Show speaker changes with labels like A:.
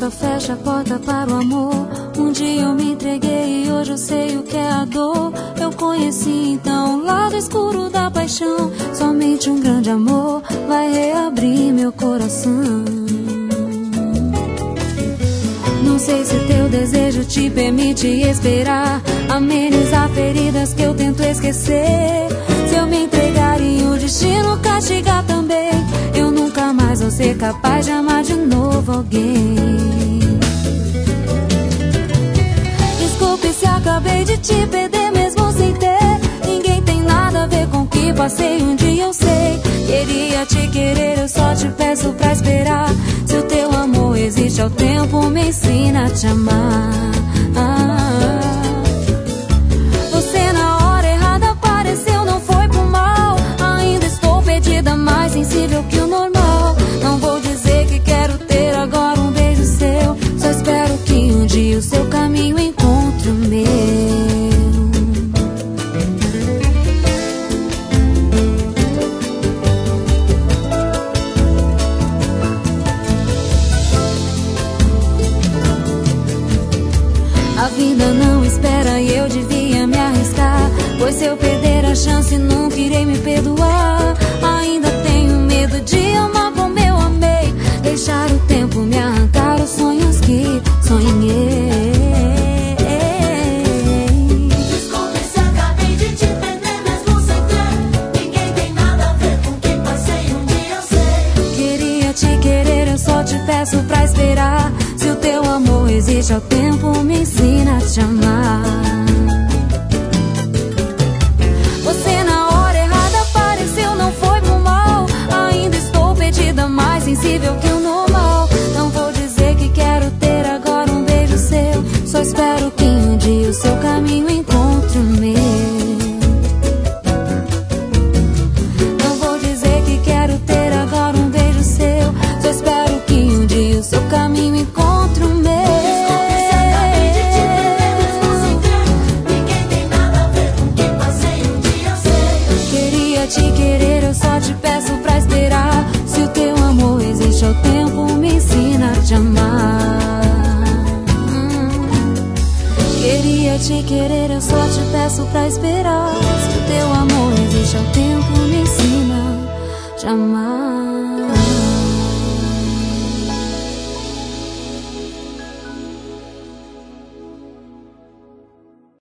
A: nunca fecha a porta para o amor. Um dia eu me entreguei e hoje eu sei o que é a dor. Eu conheci então o lado escuro da paixão. Somente um grande amor vai reabrir meu coração. Não sei se teu desejo te permite esperar, amenizar feridas que eu tento esquecer. Se eu me entregar e o destino castigar também, eu nunca mais vou ser capaz de amar de novo alguém. Desculpe se acabei de te perder mesmo sem ter. Ninguém tem nada a ver com o que passei, um dia eu sei. Queria te querer, eu só te peço pra esperar. Se o teu amor existe ao tempo, me ensina a te amar. Você na hora errada apareceu, não foi por mal. Ainda estou perdida, mais sensível que o normal. Não vou dizer que quero ter agora um beijo seu. Só espero que um dia o seu caminho encontre o meu. A vida não espera e eu devia me arriscar, pois se eu perder a chance nunca irei me perdoar. Ainda tenho medo de amar como eu amei, deixar o tempo me arrancar os sonhos que sonhei.
B: Desculpe se acabei de te perder mesmo sem ter. Ninguém tem nada a ver com o que passei, um dia eu sei.
A: Queria te querer, eu só te peço pra esperar. Se o teu amor existe ao tempo, me ensina a te amar. Você na hora errada apareceu, não foi por mal. Ainda estou perdida, mais sensível que o normal. Não vou dizer que quero ter agora um beijo seu. Só espero que um dia o seu caminho encontre o meu. Não vou dizer que quero ter agora um beijo seu. Só espero que um dia o seu caminho encontre o meu. Te querer, eu só te peço pra esperar. Se o teu amor existe ao tempo, me ensina a te amar. Queria te querer, eu só te peço pra esperar. Se o teu amor existe ao tempo, me ensina a te amar.